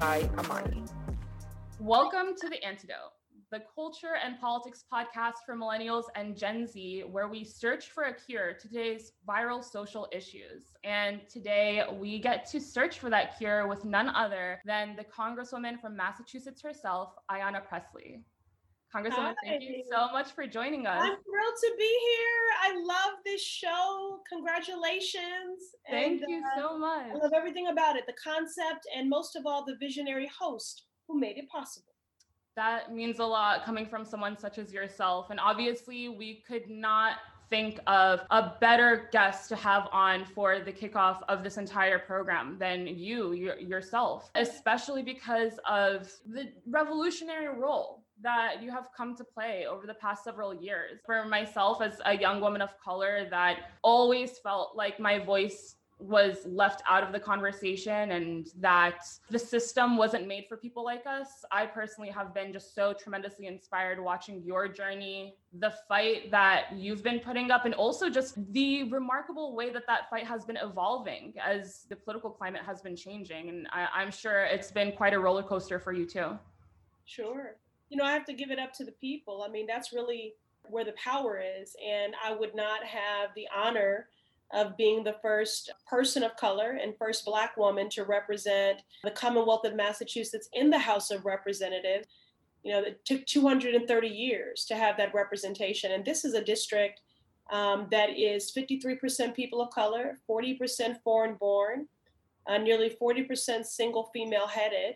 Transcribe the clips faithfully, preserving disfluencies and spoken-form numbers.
by Amani. Welcome to The Antidote, the culture and politics podcast for millennials and Gen Z, where we search for a cure to today's viral social issues. And today we get to search for that cure with none other than the Congresswoman from Massachusetts herself, Ayanna Pressley. Congresswoman, Hi. Thank you so much for joining us. I'm thrilled to be here. I love this show. Congratulations. Thank and, you uh, so much. I love everything about it, the concept, and most of all, the visionary host who made it possible. That means a lot coming from someone such as yourself. And obviously, we could not think of a better guest to have on for the kickoff of this entire program than you, your, yourself, especially because of the revolutionary role that you have come to play over the past several years. For myself, as a young woman of color that always felt like my voice was left out of the conversation and that the system wasn't made for people like us, I personally have been just so tremendously inspired watching your journey, the fight that you've been putting up, and also just the remarkable way that that fight has been evolving as the political climate has been changing. And I, I'm sure it's been quite a roller coaster for you too. Sure. You know, I have to give it up to the people. I mean, that's really where the power is. And I would not have the honor of being the first person of color and first Black woman to represent the Commonwealth of Massachusetts in the House of Representatives. You know, it took two hundred thirty years to have that representation. And this is a district um, that is fifty-three percent people of color, forty percent foreign born, uh, nearly forty percent single female headed.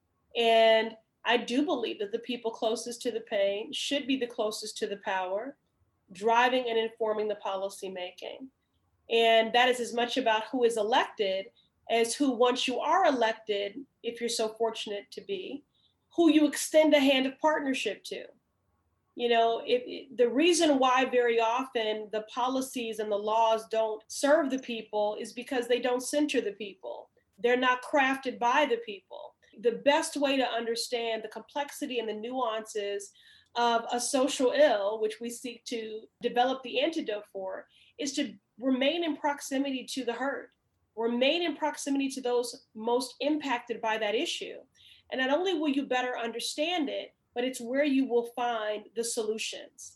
And I do believe that the people closest to the pain should be the closest to the power, driving and informing the policy making. And that is as much about who is elected as who, once you are elected, if you're so fortunate to be, who you extend a hand of partnership to. You know, if, if, the reason why very often the policies and the laws don't serve the people is because they don't center the people. They're not crafted by the people. The best way to understand the complexity and the nuances of a social ill, which we seek to develop the antidote for, is to remain in proximity to the herd, remain in proximity to those most impacted by that issue. And not only will you better understand it, but it's where you will find the solutions.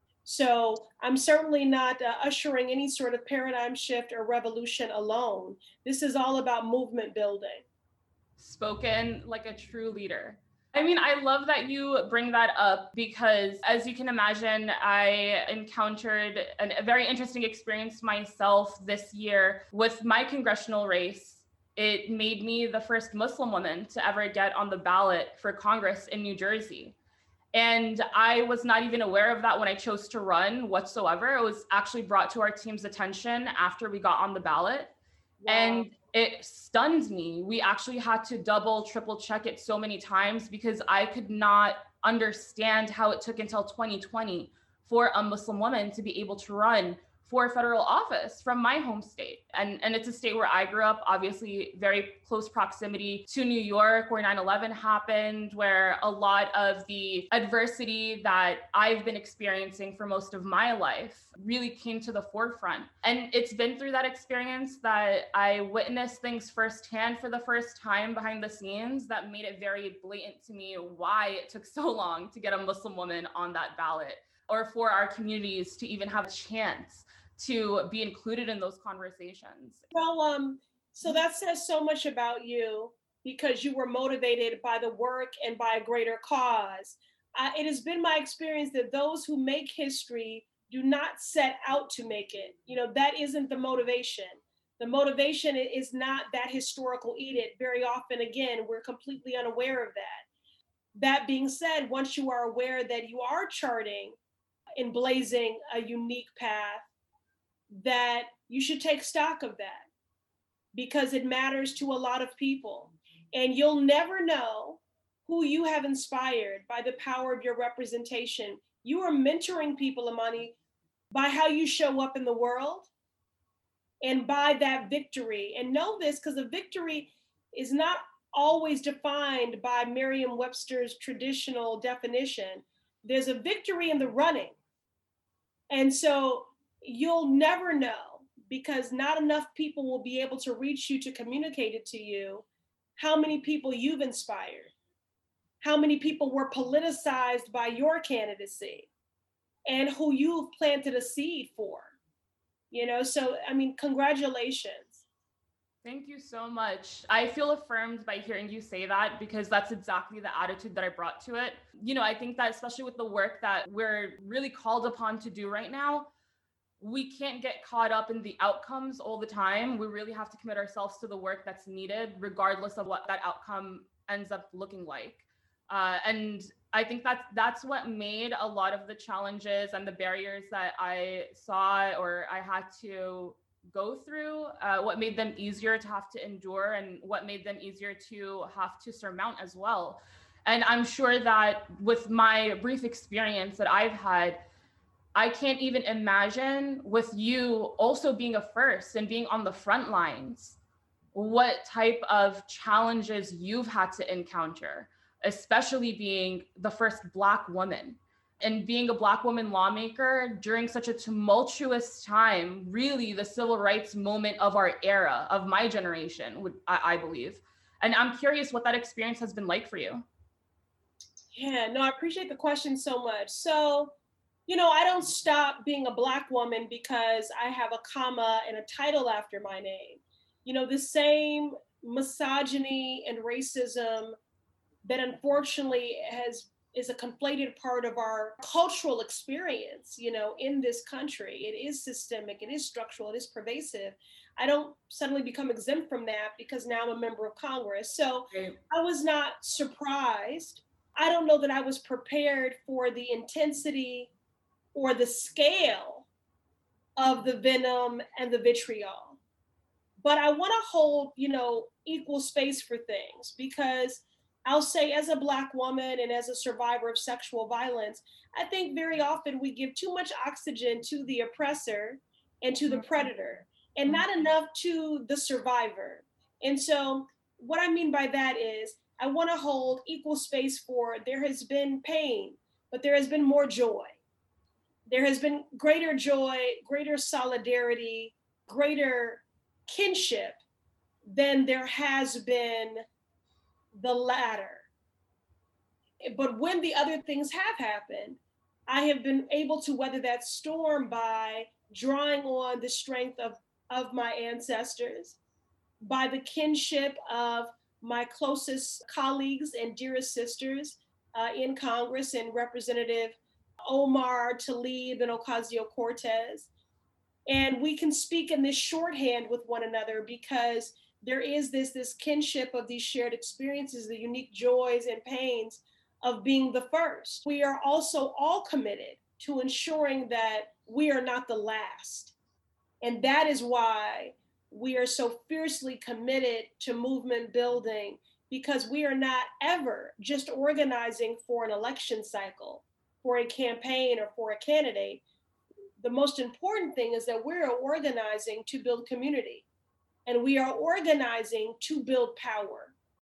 So I'm certainly not uh, ushering any sort of paradigm shift or revolution alone. This is all about movement building. Spoken like a true leader. I mean, I love that you bring that up because, as you can imagine, I encountered an, a very interesting experience myself this year with my congressional race. It made me the first Muslim woman to ever get on the ballot for Congress in New Jersey. And I was not even aware of that when I chose to run whatsoever. It was actually brought to our team's attention after we got on the ballot. Wow. And it stunned me. We actually had to double, triple check it so many times because I could not understand how it took until twenty twenty for a Muslim woman to be able to run for federal office from my home state. And, and it's a state where I grew up, obviously very close proximity to New York, where nine eleven happened, where a lot of the adversity that I've been experiencing for most of my life really came to the forefront. And it's been through that experience that I witnessed things firsthand for the first time behind the scenes that made it very blatant to me why it took so long to get a Muslim woman on that ballot, or for our communities to even have a chance to be included in those conversations. Well, um, so that says so much about you because you were motivated by the work and by a greater cause. Uh, it has been my experience that those who make history do not set out to make it. You know, that isn't the motivation. The motivation is not that historical edict. Very often, again, we're completely unaware of that. That being said, once you are aware that you are charting and blazing a unique path, that you should take stock of that because it matters to a lot of people. And you'll never know who you have inspired by the power of your representation. You are mentoring people, Amani, by how you show up in the world and by that victory. And know this, because a victory is not always defined by Merriam-Webster's traditional definition. There's a victory in the running. And so you'll never know because not enough people will be able to reach you to communicate it to you how many people you've inspired, how many people were politicized by your candidacy, and who you've planted a seed for. You know, so I mean, congratulations. Thank you so much. I feel affirmed by hearing you say that because that's exactly the attitude that I brought to it. You know, I think that especially with the work that we're really called upon to do right now, we can't get caught up in the outcomes all the time. We really have to commit ourselves to the work that's needed, regardless of what that outcome ends up looking like. Uh, and I think that's that's what made a lot of the challenges and the barriers that I saw or I had to go through, uh, what made them easier to have to endure and what made them easier to have to surmount as well. And I'm sure that with my brief experience that I've had, I can't even imagine with you also being a first and being on the front lines, what type of challenges you've had to encounter, especially being the first Black woman and being a Black woman lawmaker during such a tumultuous time, really the civil rights moment of our era, of my generation, would I, I believe. And I'm curious what that experience has been like for you. Yeah, no, I appreciate the question so much. So, you know, I don't stop being a Black woman because I have a comma and a title after my name. You know, the same misogyny and racism that unfortunately has is a conflated part of our cultural experience, you know, in this country. It is systemic, it is structural, it is pervasive. I don't suddenly become exempt from that because now I'm a member of Congress. So Right. I was not surprised. I don't know that I was prepared for the intensity or the scale of the venom and the vitriol. But I want to hold, you know, equal space for things because I'll say, as a Black woman and as a survivor of sexual violence, I think very often we give too much oxygen to the oppressor and to the predator, and not enough to the survivor. And so, what I mean by that is, I want to hold equal space for there has been pain, but there has been more joy. There has been greater joy, greater solidarity, greater kinship than there has been the latter. But when the other things have happened, I have been able to weather that storm by drawing on the strength of, of my ancestors, by the kinship of my closest colleagues and dearest sisters uh, in Congress and Representative Omar, Tlaib, and Ocasio-Cortez. And we can speak in this shorthand with one another because there is this, this kinship of these shared experiences, the unique joys and pains of being the first. We are also all committed to ensuring that we are not the last. And that is why we are so fiercely committed to movement building, because we are not ever just organizing for an election cycle, for a campaign, or for a candidate. The most important thing is that we're organizing to build community, and we are organizing to build power.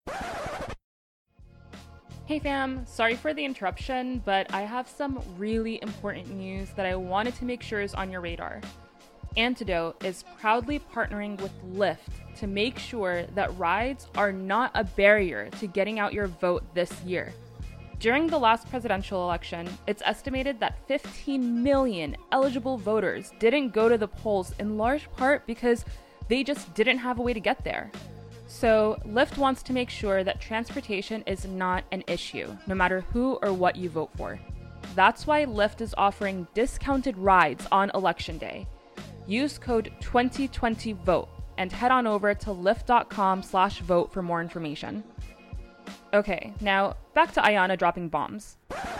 Hey fam, sorry for the interruption, but I have some really important news that I wanted to make sure is on your radar. Antidote is proudly partnering with Lyft to make sure that rides are not a barrier to getting out your vote this year. During the last presidential election, it's estimated that fifteen million eligible voters didn't go to the polls, in large part because they just didn't have a way to get there. So Lyft wants to make sure that transportation is not an issue, no matter who or what you vote for. That's why Lyft is offering discounted rides on Election Day. Use code twenty twenty vote and head on over to lyft.com slash vote for more information. Okay, now back to Ayanna dropping bombs.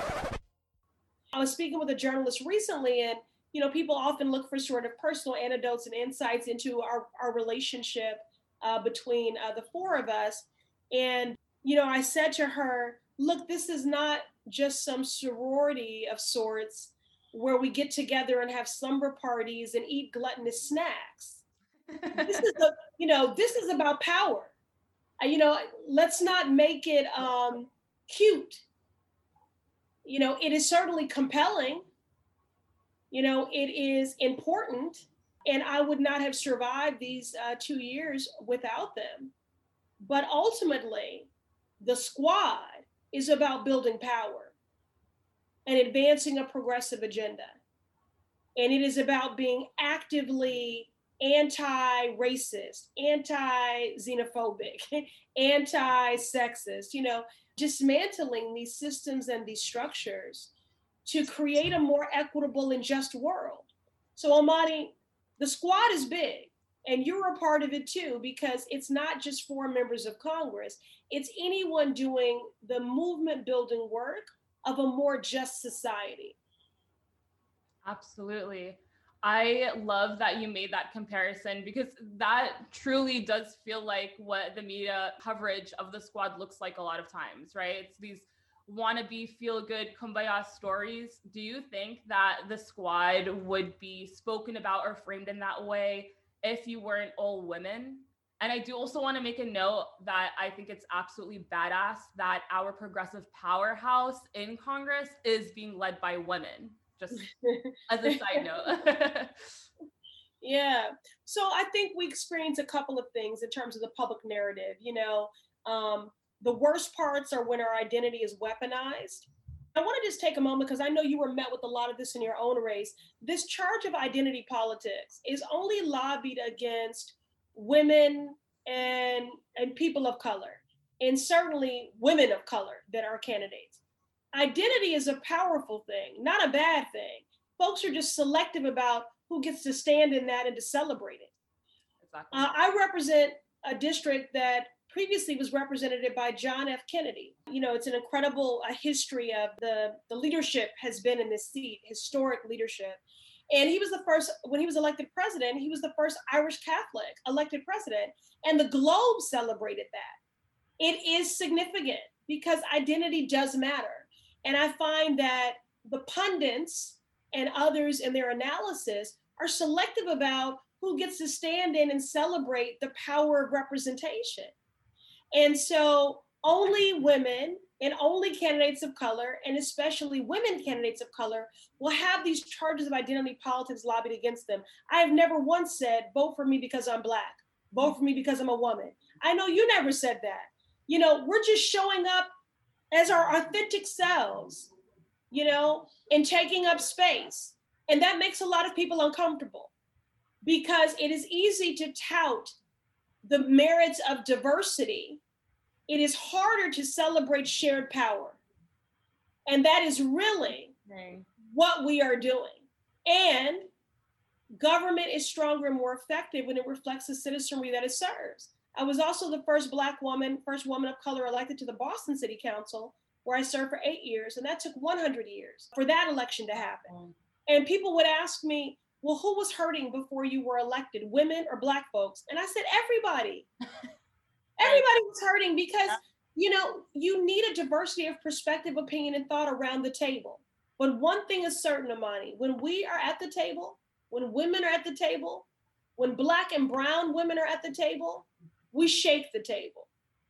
I was speaking with a journalist recently, and you know, people often look for sort of personal anecdotes and insights into our, our relationship uh, between uh, the four of us. And, you know, I said to her, look, this is not just some sorority of sorts where we get together and have slumber parties and eat gluttonous snacks. This is, a, you know, this is about power. Uh, you know, let's not make it um, cute. You know, it is certainly compelling. You know, it is important. And I would not have survived these uh, two years without them. But ultimately, the squad is about building power and advancing a progressive agenda. And it is about being actively anti-racist, anti-xenophobic, anti-sexist, you know, dismantling these systems and these structures to create a more equitable and just world. So Amani, the squad is big, and you're a part of it too, because it's not just for members of Congress, it's anyone doing the movement building work of a more just society. Absolutely. I love that you made that comparison, because that truly does feel like what the media coverage of the squad looks like a lot of times, right? It's these wannabe feel good kumbaya stories. Do you think that the squad would be spoken about or framed in that way if you weren't all women? And I do also want to make a note that I think it's absolutely badass that our progressive powerhouse in Congress is being led by women, just as a side note. Yeah. So I think we experience a couple of things in terms of the public narrative. You know, um, the worst parts are when our identity is weaponized. I want to just take a moment, because I know you were met with a lot of this in your own race. This charge of identity politics is only lobbied against women and, and people of color, and certainly women of color that are candidates. Identity is a powerful thing, not a bad thing. Folks are just selective about who gets to stand in that and to celebrate it. Exactly. Uh, I represent a district that previously was represented by John F. Kennedy. You know, it's an incredible uh, history of the, the leadership has been in this seat, historic leadership. And he was the first, when he was elected president, he was the first Irish Catholic elected president. And the globe celebrated that. It is significant because identity does matter. And I find that the pundits and others in their analysis are selective about who gets to stand in and celebrate the power of representation. And so only women and only candidates of color, and especially women candidates of color, will have these charges of identity politics lobbied against them. I have never once said, vote for me because I'm Black, vote for me because I'm a woman. I know you never said that. You know, we're just showing up as our authentic selves, you know, and taking up space. And that makes a lot of people uncomfortable, because it is easy to tout the merits of diversity. It is harder to celebrate shared power. And that is really okay. What we are doing. And government is stronger and more effective when it reflects the citizenry that it serves. I was also the first Black woman, first woman of color elected to the Boston City Council, where I served for eight years. And that took one hundred years for that election to happen. Mm. And people would ask me, well, who was hurting before you were elected, women or Black folks? And I said, everybody. Everybody was hurting because, yeah. you know, you need a diversity of perspective, opinion, and thought around the table. But one thing is certain, Amani, when we are at the table, when women are at the table, when Black and brown women are at the table, we shake the table.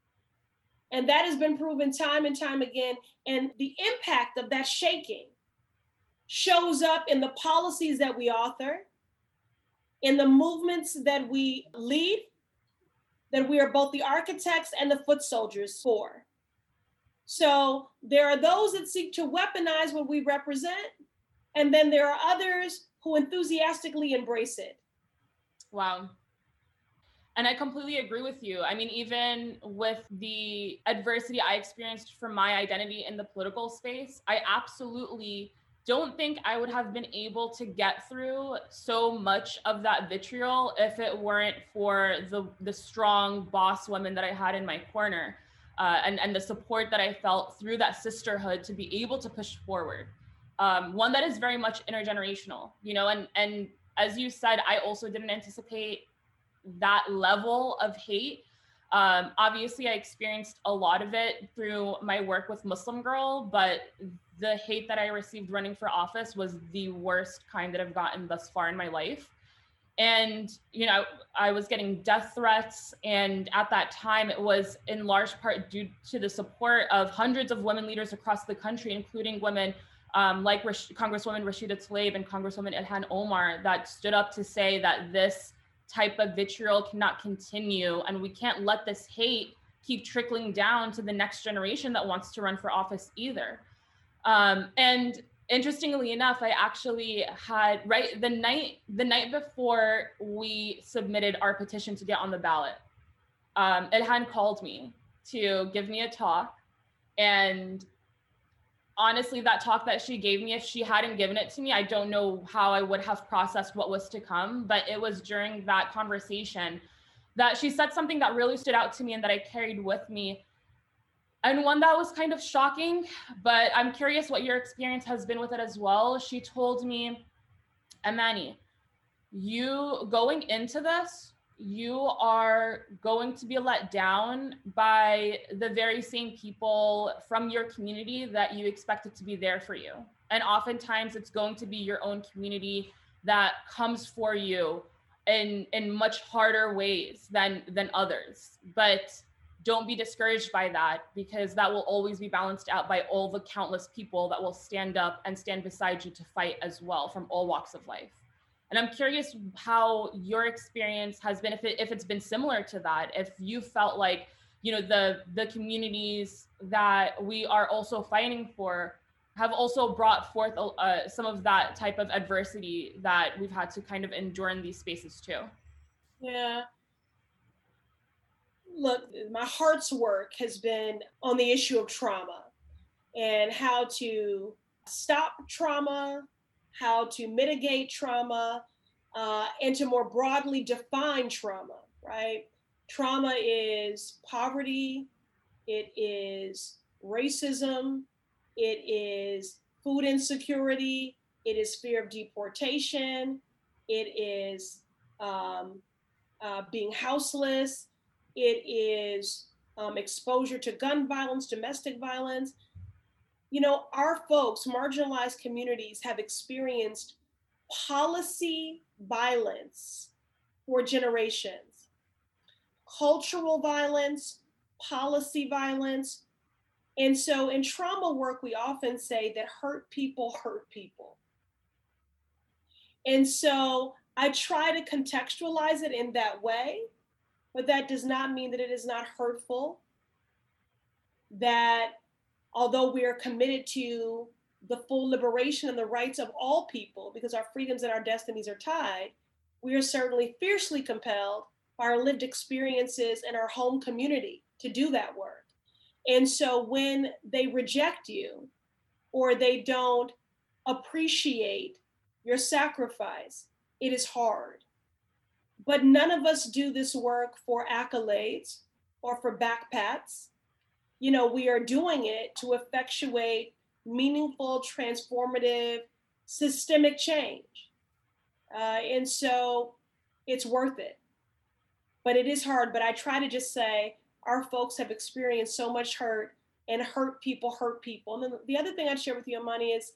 And that has been proven time and time again. And the impact of that shaking shows up in the policies that we author, in the movements that we lead, that we are both the architects and the foot soldiers for. So there are those that seek to weaponize what we represent, and then there are others who enthusiastically embrace it. Wow. And I completely agree with you. I mean, even with the adversity I experienced from my identity in the political space, I absolutely don't think I would have been able to get through so much of that vitriol if it weren't for the the strong boss women that I had in my corner, uh, and, and the support that I felt through that sisterhood to be able to push forward. Um, one that is very much intergenerational, you know, and, and as you said, I also didn't anticipate that level of hate. Um, obviously, I experienced a lot of it through my work with Muslim Girl, but the hate that I received running for office was the worst kind that I've gotten thus far in my life. And, you know, I was getting death threats. And at that time, it was in large part due to the support of hundreds of women leaders across the country, including women um, like Rash- Congresswoman Rashida Tlaib and Congresswoman Ilhan Omar, that stood up to say that this type of vitriol cannot continue, and we can't let this hate keep trickling down to the next generation that wants to run for office either. Um, and interestingly enough, I actually had, right, the night, the night before we submitted our petition to get on the ballot, um, Ilhan called me to give me a talk. And honestly, that talk that she gave me, if she hadn't given it to me, I don't know how I would have processed what was to come. But it was during that conversation that she said something that really stood out to me and that I carried with me. And one that was kind of shocking, but I'm curious what your experience has been with it as well. She told me, Amani, you going into this, you are going to be let down by the very same people from your community that you expected to be there for you. And oftentimes it's going to be your own community that comes for you in, in much harder ways than, than others. But don't be discouraged by that, because that will always be balanced out by all the countless people that will stand up and stand beside you to fight as well from all walks of life. And I'm curious how your experience has been, if, it, if it's been similar to that, if you felt like, you know, the, the communities that we are also fighting for have also brought forth uh, some of that type of adversity that we've had to kind of endure in these spaces too. Yeah. Look, my heart's work has been on the issue of trauma and how to stop trauma, how to mitigate trauma, uh, and to more broadly define trauma, right? Trauma is poverty, it is racism, it is food insecurity, it is fear of deportation, it is um, uh, being houseless, it is um, exposure to gun violence, domestic violence. You know, our folks, marginalized communities, have experienced policy violence for generations, cultural violence, policy violence. And so in trauma work, we often say that hurt people hurt people. And so I try to contextualize it in that way, but that does not mean that it is not hurtful, that although we are committed to the full liberation and the rights of all people, because our freedoms and our destinies are tied, we are certainly fiercely compelled by our lived experiences in our home community to do that work. And so when they reject you or they don't appreciate your sacrifice, it is hard. But none of us do this work for accolades or for backpats. You know, we are doing it to effectuate meaningful, transformative, systemic change. Uh, and so it's worth it. But it is hard. But I try to just say, our folks have experienced so much hurt, and hurt people hurt people. And then the other thing I'd share with you, Amani, is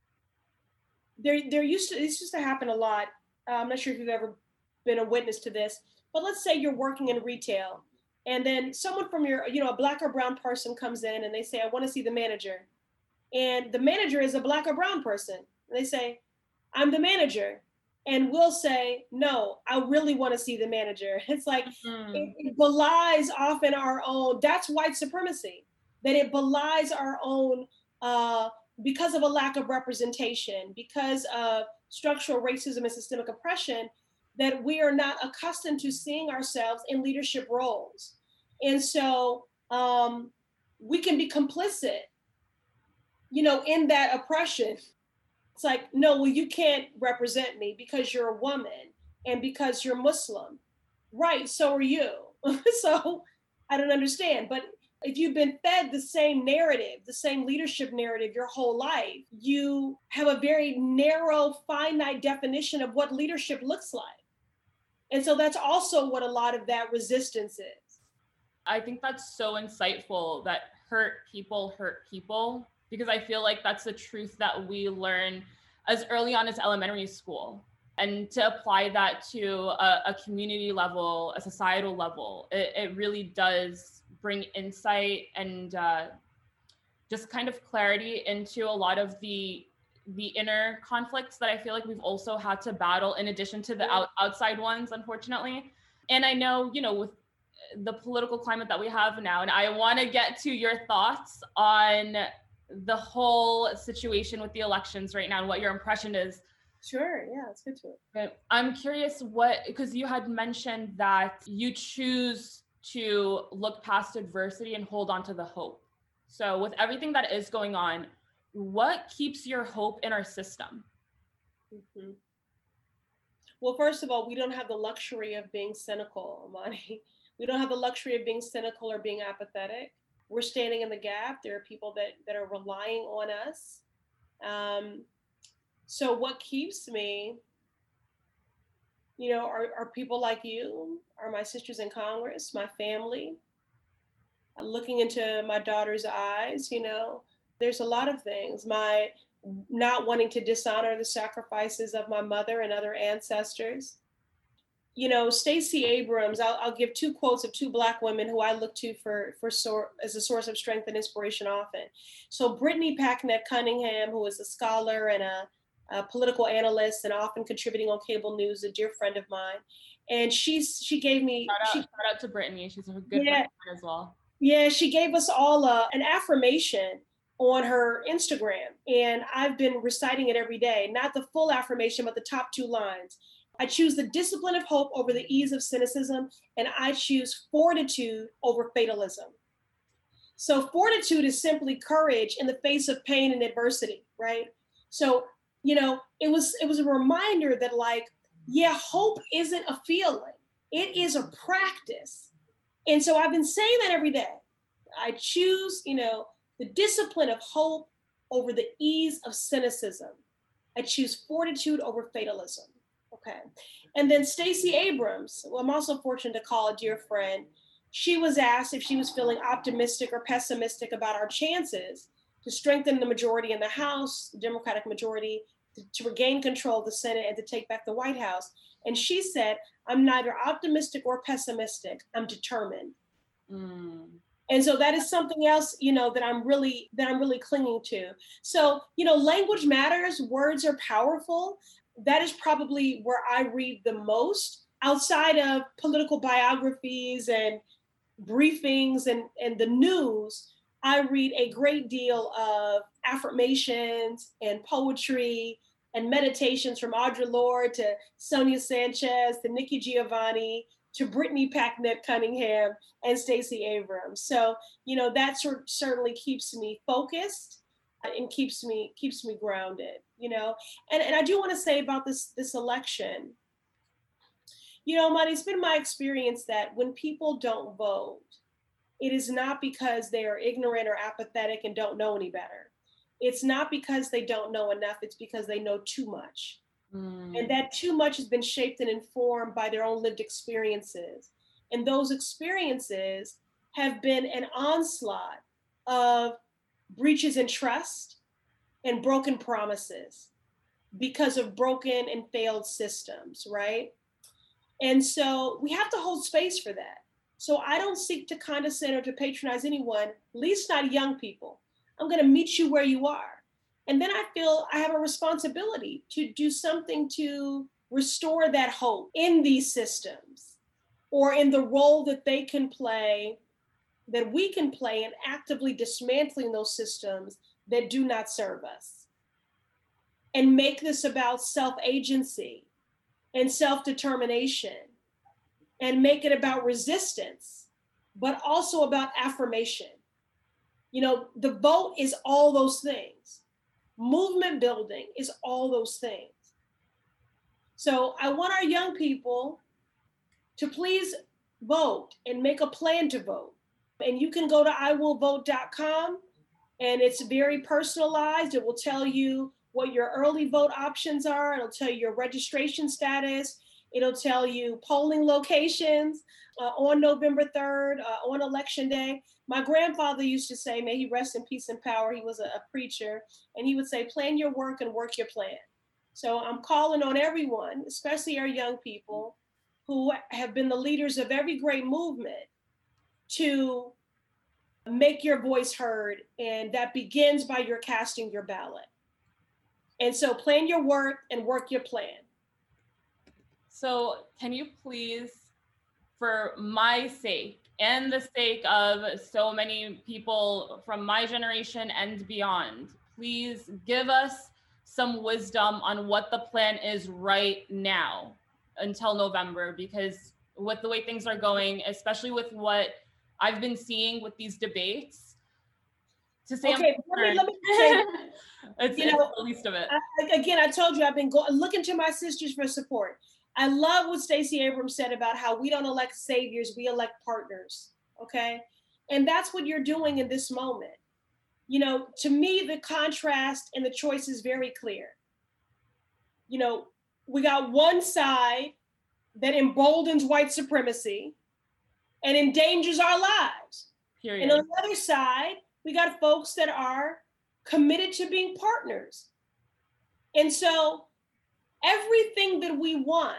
there, there used to, this used to happen a lot. Uh, I'm not sure if you've ever been a witness to this, but let's say you're working in retail, and then someone from your, you know, a Black or brown person comes in and they say, I want to see the manager. And the manager is a Black or brown person. And they say, I'm the manager. And we'll say, no, I really want to see the manager. It's like, mm-hmm. it, it belies often our own, that's white supremacy, that it belies our own, uh, because of a lack of representation, because of structural racism and systemic oppression, that we are not accustomed to seeing ourselves in leadership roles. And so um, we can be complicit, you know, in that oppression. It's like, no, well, you can't represent me because you're a woman and because you're Muslim. Right, so are you. So I don't understand. But if you've been fed the same narrative, the same leadership narrative your whole life, you have a very narrow, finite definition of what leadership looks like. And so that's also what a lot of that resistance is. I think that's so insightful, that hurt people hurt people, because I feel like that's the truth that we learn as early on as elementary school. And to apply that to a, a community level, a societal level, it, it really does bring insight and uh, just kind of clarity into a lot of the the inner conflicts that I feel like we've also had to battle in addition to the out, outside ones, unfortunately. And I know, you know, with the political climate that we have now. And I want to get to your thoughts on the whole situation with the elections right now and what your impression is. Sure. Yeah, let's get to it. Okay. I'm curious what, because you had mentioned that you choose to look past adversity and hold on to the hope. So with everything that is going on, what keeps your hope in our system? Mm-hmm. Well, first of all, we don't have the luxury of being cynical, Amani. We don't have the luxury of being cynical or being apathetic. We're standing in the gap. There are people that, that are relying on us. Um, so what keeps me, you know, are, are people like you, are my sisters in Congress, my family, looking into my daughter's eyes, you know, there's a lot of things. My not wanting to dishonor the sacrifices of my mother and other ancestors. You know, Stacey Abrams, I'll, I'll give two quotes of two Black women who I look to for, for sor- as a source of strength and inspiration often. So Brittany Packnett Cunningham, who is a scholar and a, a political analyst and often contributing on cable news, a dear friend of mine. And she's she gave me- Shout out, she, shout out to Brittany, she's a good yeah, friend as well. Yeah, she gave us all uh, an affirmation on her Instagram. And I've been reciting it every day, not the full affirmation, but the top two lines. I choose the discipline of hope over the ease of cynicism, and I choose fortitude over fatalism. So fortitude is simply courage in the face of pain and adversity, right? So, you know, it was it was a reminder that, like, yeah, hope isn't a feeling. It is a practice. And so I've been saying that every day. I choose, you know, the discipline of hope over the ease of cynicism. I choose fortitude over fatalism. Okay. And then Stacey Abrams, who I'm also fortunate to call a dear friend, she was asked if she was feeling optimistic or pessimistic about our chances to strengthen the majority in the House, the Democratic majority, to, to regain control of the Senate and to take back the White House. And she said, I'm neither optimistic or pessimistic. I'm determined. Mm. And so that is something else, you know, that I'm really, that I'm really clinging to. So, you know, language matters. Words are powerful. That is probably where I read the most outside of political biographies and briefings and, and the news. I read a great deal of affirmations and poetry and meditations from Audre Lorde to Sonia Sanchez to Nikki Giovanni to Brittany Packnett Cunningham and Stacey Abrams. So, you know, that sort certainly keeps me focused and keeps me keeps me grounded, you know. And, and I do want to say about this, this election, you know, Madi, it's been my experience that when people don't vote, it is not because they are ignorant or apathetic and don't know any better. It's not because they don't know enough, it's because they know too much. Mm. And that too much has been shaped and informed by their own lived experiences. And those experiences have been an onslaught of breaches in trust and broken promises because of broken and failed systems, right? And so we have to hold space for that. So I don't seek to condescend or to patronize anyone, at least not young people. I'm going to meet you where you are. And then I feel I have a responsibility to do something to restore that hope in these systems or in the role that they can play, that we can play in actively dismantling those systems that do not serve us. And make this about self-agency and self-determination and make it about resistance, but also about affirmation. You know, the vote is all those things. Movement building is all those things. So I want our young people to please vote and make a plan to vote. And you can go to I will vote dot com and it's very personalized. It will tell you what your early vote options are. It'll tell you your registration status. It'll tell you polling locations uh, on November third, uh, on election day. My grandfather used to say, may he rest in peace and power. He was a, a preacher, and he would say, plan your work and work your plan. So I'm calling on everyone, especially our young people who have been the leaders of every great movement, to make your voice heard. And that begins by your casting your ballot. And so plan your work and work your plan. So can you please for my sake and the sake of so many people from my generation and beyond, please give us some wisdom on what the plan is right now until November, because with the way things are going, especially with what I've been seeing with these debates, to say okay, I'm let me, let me say, it's, you it's know, the least of it. I, again, I told you I've been going looking to my sisters for support. I love what Stacey Abrams said about how we don't elect saviors, we elect partners. Okay. And that's what you're doing in this moment. You know, to me, the contrast and the choice is very clear. You know, we got one side that emboldens white supremacy and endangers our lives. Period. And on the other side, we got folks that are committed to being partners. And so everything that we want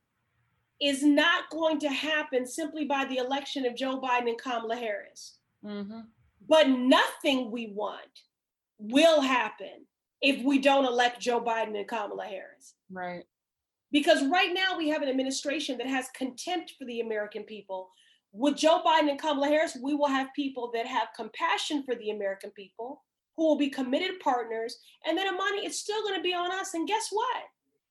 is not going to happen simply by the election of Joe Biden and Kamala Harris. Mm-hmm. But nothing we want will happen if we don't elect Joe Biden and Kamala Harris. Right. Because right now we have an administration that has contempt for the American people. With Joe Biden and Kamala Harris, we will have people that have compassion for the American people, who will be committed partners, and then Amani, it's still going to be on us. And guess what?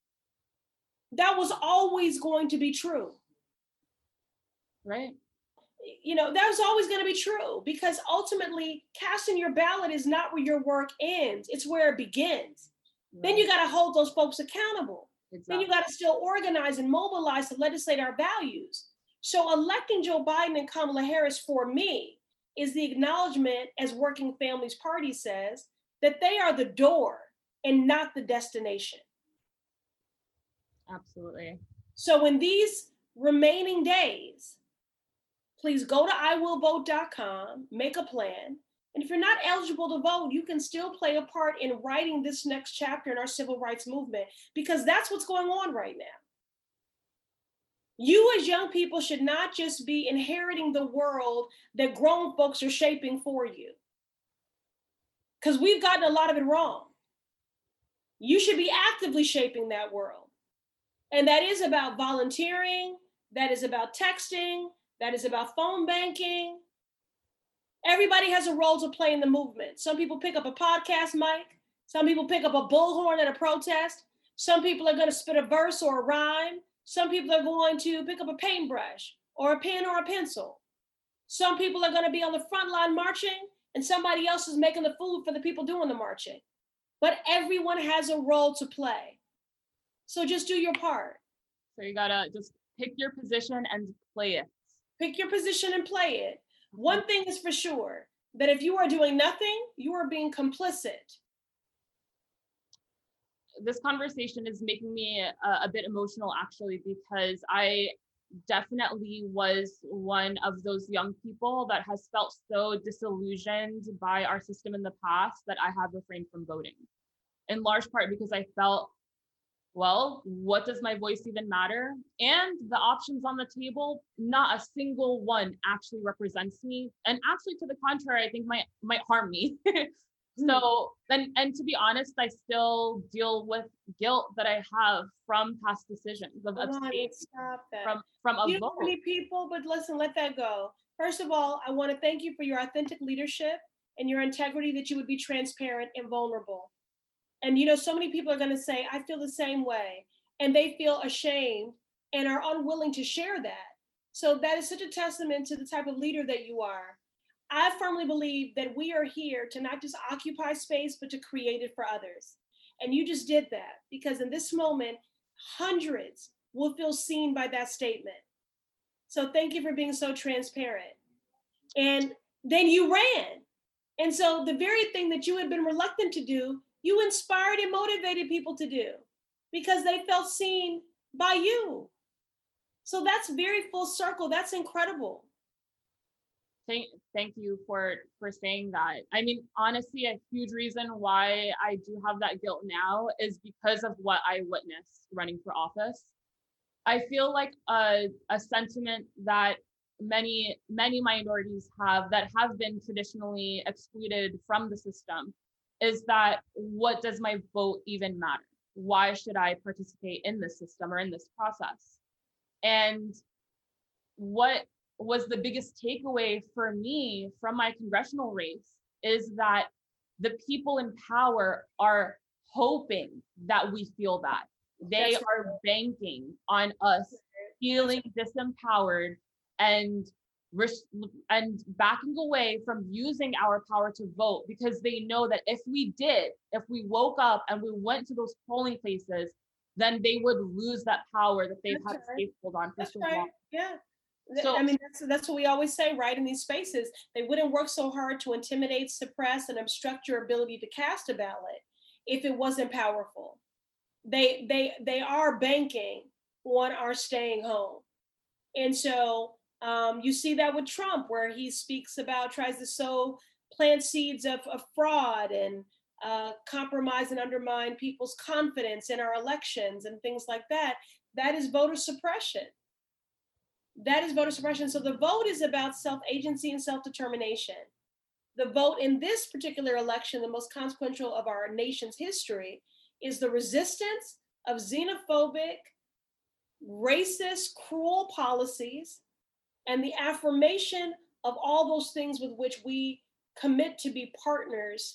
That was always going to be true. Right. You know, that was always going to be true, because ultimately casting your ballot is not where your work ends. It's where it begins. Right. Then you got to hold those folks accountable. Exactly. Then you got to still organize and mobilize to legislate our values. So electing Joe Biden and Kamala Harris for me is the acknowledgement, as Working Families Party says, that they are the door and not the destination. Absolutely. So in these remaining days, please go to I will vote dot com, make a plan. And if you're not eligible to vote, you can still play a part in writing this next chapter in our civil rights movement, because that's what's going on right now. You as young people should not just be inheriting the world that grown folks are shaping for you, because we've gotten a lot of it wrong. You should be actively shaping that world. And that is about volunteering, that is about texting, that is about phone banking. Everybody has a role to play in the movement. Some people pick up a podcast mic. Some people pick up a bullhorn at a protest. Some people are going to spit a verse or a rhyme. Some people are going to pick up a paintbrush or a pen or a pencil. Some people are going to be on the front line marching, and somebody else is making the food for the people doing the marching. But everyone has a role to play. So just do your part. So you gotta just pick your position and play it. Pick your position and play it. One thing is for sure, that if you are doing nothing, you are being complicit. This conversation is making me a, a bit emotional, actually, because I definitely was one of those young people that has felt so disillusioned by our system in the past that I have refrained from voting. In large part because I felt, well, what does my voice even matter? And the options on the table, not a single one actually represents me. And actually, to the contrary, I think might might harm me. So, and, and to be honest, I still deal with guilt that I have from past decisions of abstaining from, from a you vote. Many people, but listen, let that go. First of all, I want to thank you for your authentic leadership and your integrity, that you would be transparent and vulnerable. And you know, so many people are going to say, I feel the same way, and they feel ashamed and are unwilling to share that. So that is such a testament to the type of leader that you are. I firmly believe that we are here to not just occupy space, but to create it for others. And you just did that, because in this moment, hundreds will feel seen by that statement. So thank you for being so transparent. And then you ran. And so the very thing that you had been reluctant to do, you inspired and motivated people to do, because they felt seen by you. So that's very full circle. That's incredible. Thank, thank you for, for saying that. I mean, honestly, a huge reason why I do have that guilt now is because of what I witnessed running for office. I feel like a, a sentiment that many, many minorities have that have been traditionally excluded from the system is that, what does my vote even matter? Why should I participate in this system or in this process? And what was the biggest takeaway for me from my congressional race is that the people in power are hoping that we feel that. They That's are banking on us feeling disempowered and res- and backing away from using our power to vote, because they know that if we did, if we woke up and we went to those polling places, then they would lose that power that they've That's had right. to hold on for That's so right. long. Yeah. Th- So I mean, that's that's what we always say, right? In these spaces, they wouldn't work so hard to intimidate, suppress, and obstruct your ability to cast a ballot if it wasn't powerful. They they they are banking on our staying home, and so um, you see that with Trump, where he speaks about, tries to sow, plant seeds of, of fraud and uh, compromise and undermine people's confidence in our elections and things like that. That is voter suppression. That is voter suppression. So the vote is about self-agency and self-determination. The vote in this particular election, the most consequential of our nation's history, is the resistance of xenophobic, racist, cruel policies, and the affirmation of all those things with which we commit to be partners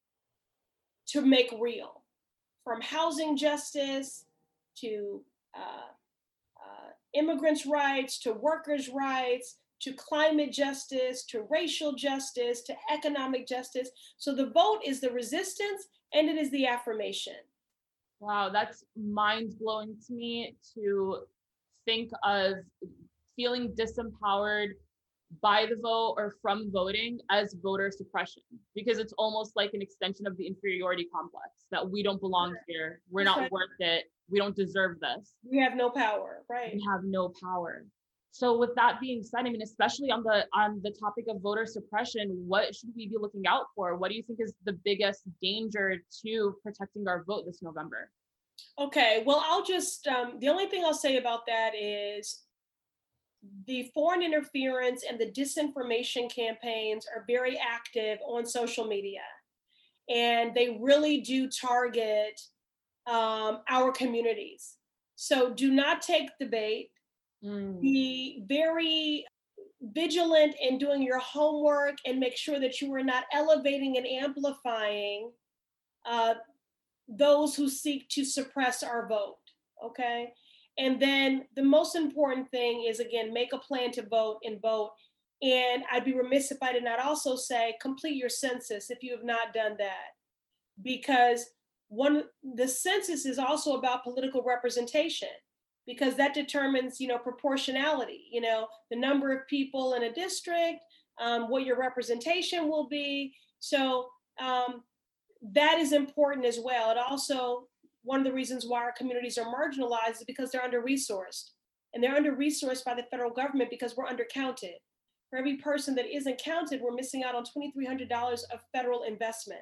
to make real, from housing justice to uh, uh, immigrants' rights, to workers' rights, to climate justice, to racial justice, to economic justice. So the vote is the resistance and it is the affirmation. wow, that's mind blowing to me to think of feeling disempowered by the vote or from voting as voter suppression, because it's almost like an extension of the inferiority complex that we don't belong here, we're That's not right. worth it, we don't deserve this, We have no power, right? we have no power. So with that being said, I mean, especially on the on the topic of voter suppression, what should we be looking out for? What do you think is the biggest danger to protecting our vote this November? Okay, well, I'll just, um, the only thing I'll say about that is the foreign interference and the disinformation campaigns are very active on social media. And they really do target um, our communities. So do not take the bait. Mm. Be very vigilant in doing your homework and make sure that you are not elevating and amplifying uh, those who seek to suppress our vote. Okay. And then the most important thing is, again, make a plan to vote and vote. And I'd be remiss if I did not also say complete your census if you have not done that. Because one, the census is also about political representation, because that determines, you know, proportionality, you know, the number of people in a district, um, what your representation will be. So um, that is important as well. It also, one of the reasons why our communities are marginalized is because they're under-resourced. And they're under-resourced by the federal government because we're undercounted. For every person that isn't counted, we're missing out on twenty-three hundred dollars of federal investment.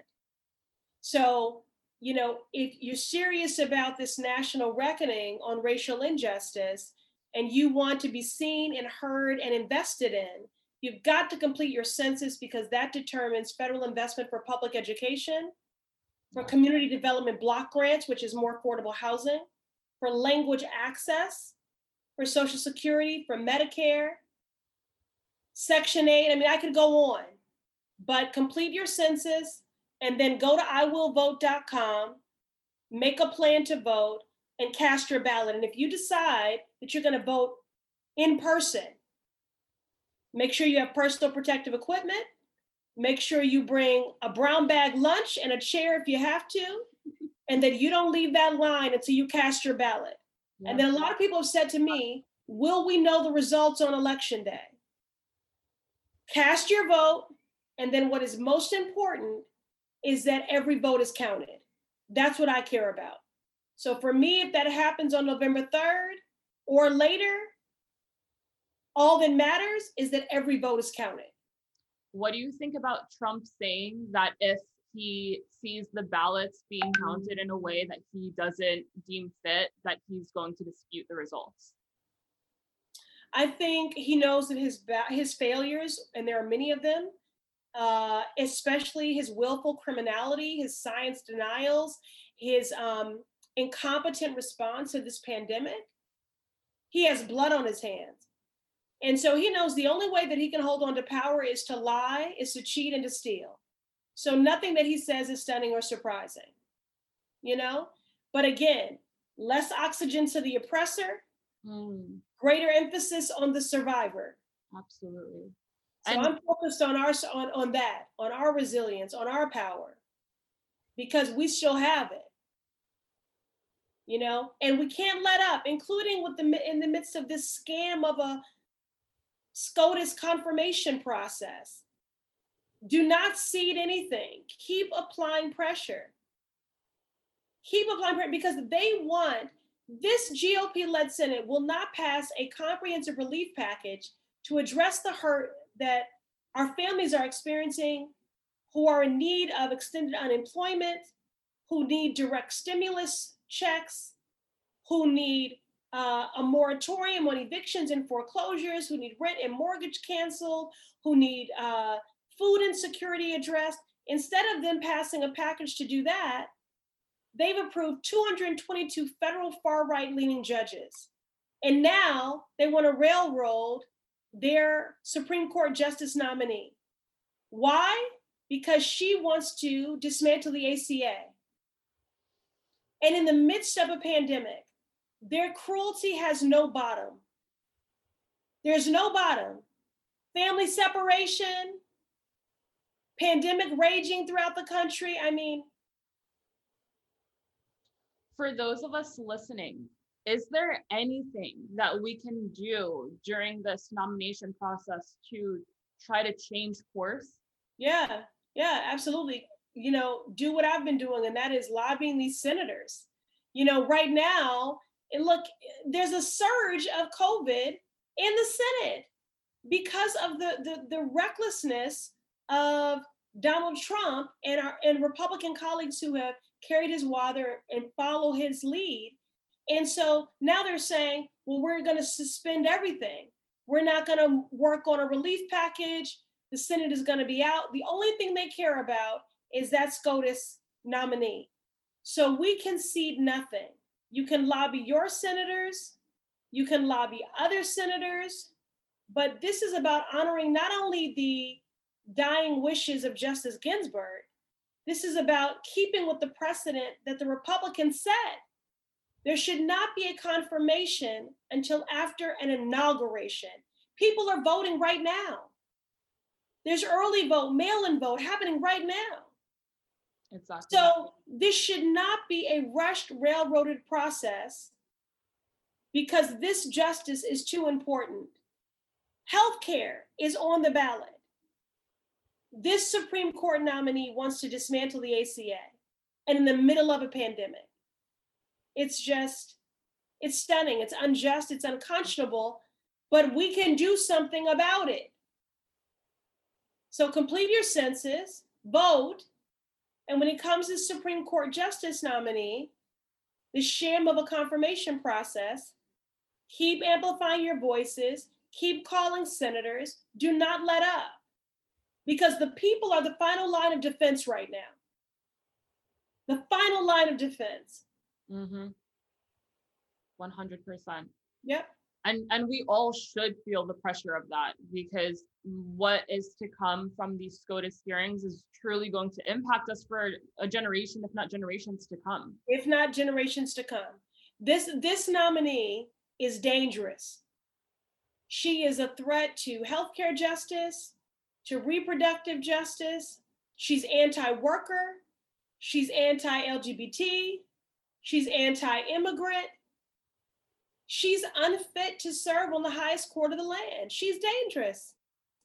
So, you know, if you're serious about this national reckoning on racial injustice and you want to be seen and heard and invested in, you've got to complete your census, because that determines federal investment for public education, for community development block grants, which is more affordable housing, for language access, for Social Security, for Medicare, Section eight. I mean, I could go on, but complete your census and then go to I will vote dot com, make a plan to vote, and cast your ballot. And if you decide that you're going to vote in person, make sure you have personal protective equipment. Make sure you bring a brown bag lunch and a chair if you have to, and that you don't leave that line until you cast your ballot. Yeah. And then a lot of people have said to me, will we know the results on election day? Cast your vote, and then what is most important is that every vote is counted. That's what I care about. So for me, if that happens on November third or later, all that matters is that every vote is counted. What do you think about Trump saying that if he sees the ballots being counted in a way that he doesn't deem fit, that he's going to dispute the results? I think he knows that his his failures, and there are many of them, uh, especially his willful criminality, his science denials, his um, incompetent response to this pandemic. He has blood on his hands. And so he knows the only way that he can hold on to power is to lie, is to cheat, and to steal. So nothing that he says is stunning or surprising, you know? But again, less oxygen to the oppressor, mm. greater emphasis on the survivor. Absolutely. So and I'm focused on our on, on that, on our resilience, on our power, because we still have it. You know, and we can't let up, including with the in the midst of this scam of a SCOTUS confirmation process. Do not cede anything. Keep applying pressure. Keep applying pressure because they want, this G O P-led Senate will not pass a comprehensive relief package to address the hurt that our families are experiencing, who are in need of extended unemployment, who need direct stimulus checks, who need uh, a moratorium on evictions and foreclosures, who need rent and mortgage canceled, who need uh, food insecurity addressed. Instead of them passing a package to do that, they've approved two hundred twenty-two federal far-right leaning judges. And now they want to railroad their Supreme Court Justice nominee. Why? Because she wants to dismantle the A C A. And in the midst of a pandemic, their cruelty has no bottom. There's no bottom. Family separation, pandemic raging throughout the country. I mean, for those of us listening, is there anything that we can do during this nomination process to try to change course? Yeah, yeah, absolutely. You know, do what I've been doing, and that is lobbying these senators. You know, right now, and look, there's a surge of COVID in the Senate because of the, the, the recklessness of Donald Trump and our and Republican colleagues who have carried his water and follow his lead. And so now they're saying, well, we're going to suspend everything. We're not going to work on a relief package. The Senate is going to be out. The only thing they care about is that SCOTUS nominee. So we concede nothing. You can lobby your senators, you can lobby other senators, but this is about honoring not only the dying wishes of Justice Ginsburg, this is about keeping with the precedent that the Republicans set. There should not be a confirmation until after an inauguration. People are voting right now. There's early vote, mail-in vote happening right now. Exactly. So this should not be a rushed, railroaded process because this justice is too important. Healthcare is on the ballot. This Supreme Court nominee wants to dismantle the A C A, and in the middle of a pandemic. It's just, it's stunning, it's unjust, it's unconscionable, but we can do something about it. So complete your census, vote, and when it comes to Supreme Court Justice nominee, the sham of a confirmation process, keep amplifying your voices, keep calling senators, do not let up. Because the people are the final line of defense right now. The final line of defense. Mm-hmm. one hundred percent. Yep. And and we all should feel the pressure of that, because what is to come from these SCOTUS hearings is truly going to impact us for a generation, if not generations to come. If not generations to come. This, this nominee is dangerous. She is a threat to healthcare justice, to reproductive justice. She's anti-worker. She's anti-L G B T. She's anti-immigrant. She's unfit to serve on the highest court of the land. She's dangerous.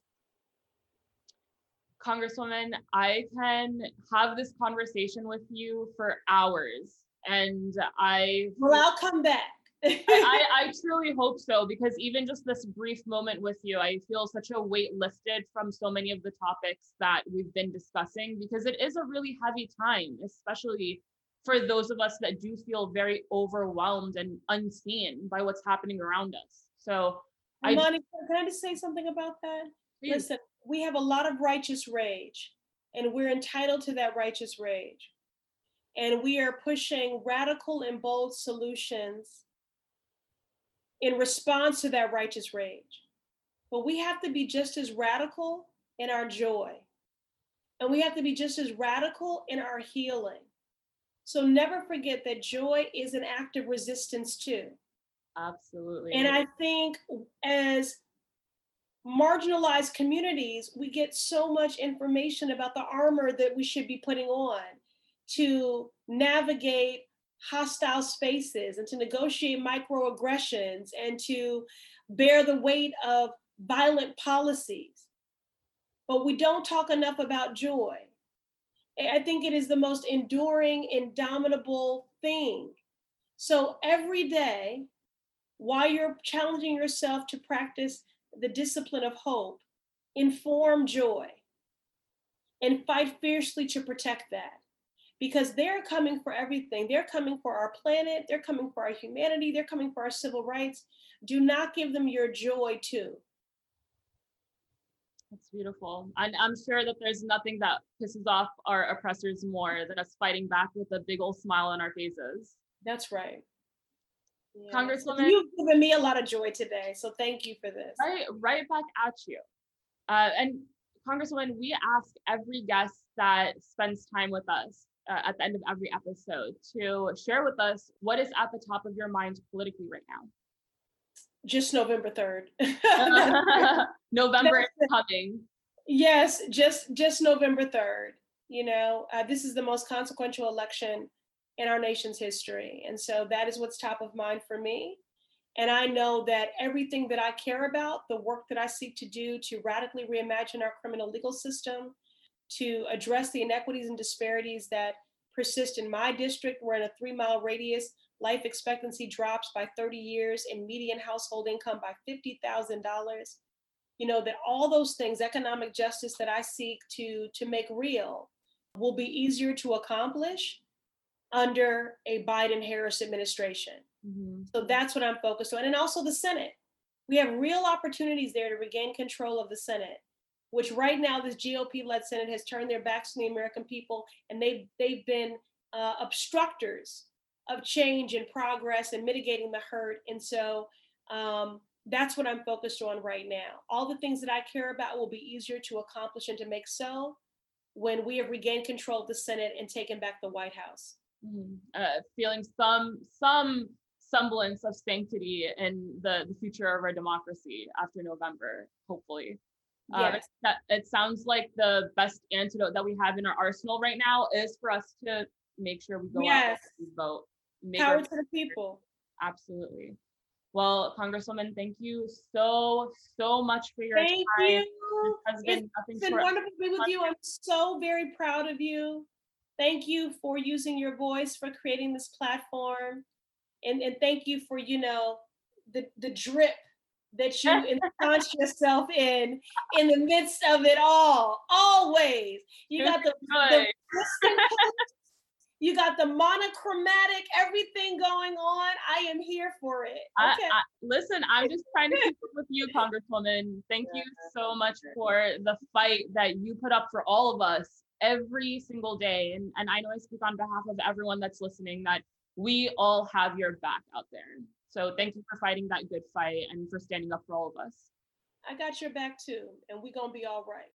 Congresswoman, I can have this conversation with you for hours, and I... Well, I'll come back. I, I, I truly hope so, because even just this brief moment with you, I feel such a weight lifted from so many of the topics that we've been discussing, because it is a really heavy time, especially for those of us that do feel very overwhelmed and unseen by what's happening around us. So Imani, I, can I just say something about that? Please. Listen, we have a lot of righteous rage, and we're entitled to that righteous rage. And we are pushing radical and bold solutions in response to that righteous rage. but we have to be just as radical in our joy. And we have to be just as radical in our healing. So never forget that joy is an act of resistance too. Absolutely. And I think as marginalized communities, we get so much information about the armor that we should be putting on to navigate hostile spaces and to negotiate microaggressions and to bear the weight of violent policies. But we don't talk enough about joy. I think it is the most enduring, indomitable thing. So every day, while you're challenging yourself to practice the discipline of hope, inform joy and fight fiercely to protect that. Because they're coming for everything. They're coming for our planet. They're coming for our humanity. They're coming for our civil rights. Do not give them your joy too. That's beautiful. And I'm sure that there's nothing that pisses off our oppressors more than us fighting back with a big old smile on our faces. That's right. Yeah. Congresswoman, you've given me a lot of joy today, so thank you for this. Right, right back at you. Uh, and Congresswoman, we ask every guest that spends time with us uh, at the end of every episode to share with us what is at the top of your mind politically right now. Just November third. November is coming. Yes, just just November third. You know, uh, this is the most consequential election in our nation's history. And so that is what's top of mind for me. And I know that everything that I care about, the work that I seek to do to radically reimagine our criminal legal system, to address the inequities and disparities that persist in my district, where in a three mile radius, life expectancy drops by thirty years and median household income by fifty thousand dollars. You know, that all those things, economic justice that I seek to, to make real, will be easier to accomplish under a Biden-Harris administration. Mm-hmm. So that's what I'm focused on. And also the Senate. We have real opportunities there to regain control of the Senate, which right now this G O P-led Senate has turned their backs on the American people, and they've, they've been uh, obstructors of change and progress and mitigating the hurt. And so um, that's what I'm focused on right now. All the things that I care about will be easier to accomplish and to make so when we have regained control of the Senate and taken back the White House. Mm-hmm. Uh, feeling some some semblance of sanctity in the, the future of our democracy after November, hopefully. Yes. Uh, that, it sounds like the best antidote that we have in our arsenal right now is for us to make sure we go yes. out and vote. Make Power to the people. Absolutely. Well, Congresswoman, thank you so, so much for your thank time. Thank you. It has been it's been wonderful to be with you. I'm so very proud of you. Thank you for using your voice, for creating this platform. And, and thank you for, you know, the, the drip that you ensconce yourself in, in the midst of it all, always. You got the, the you got the monochromatic, everything going on. I am here for it. Okay. I, I, listen, I'm just trying to keep up with you, Congresswoman. Thank you so much for the fight that you put up for all of us every single day. And, and I know I speak on behalf of everyone that's listening that we all have your back out there. So thank you for fighting that good fight and for standing up for all of us. I got your back too, and we're gonna be all right.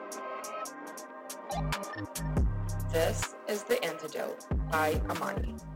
This is The Antidote by Amani.